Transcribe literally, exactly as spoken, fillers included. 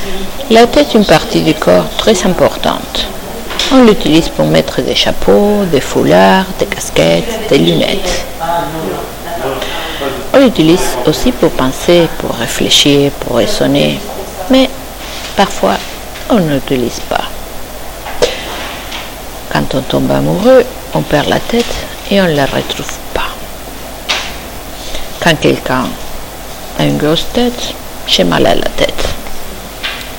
La tête est une partie du corps très importante. On l'utilise pour mettre des chapeaux, des foulards, des casquettes, des lunettes. On l'utilise aussi pour penser, pour réfléchir, pour raisonner, mais parfois on ne l'utilise pas. Quand on tombe amoureux, on perd la tête et on ne la retrouve pas. Quand quelqu'un a une grosse tête, j'ai mal à la tête.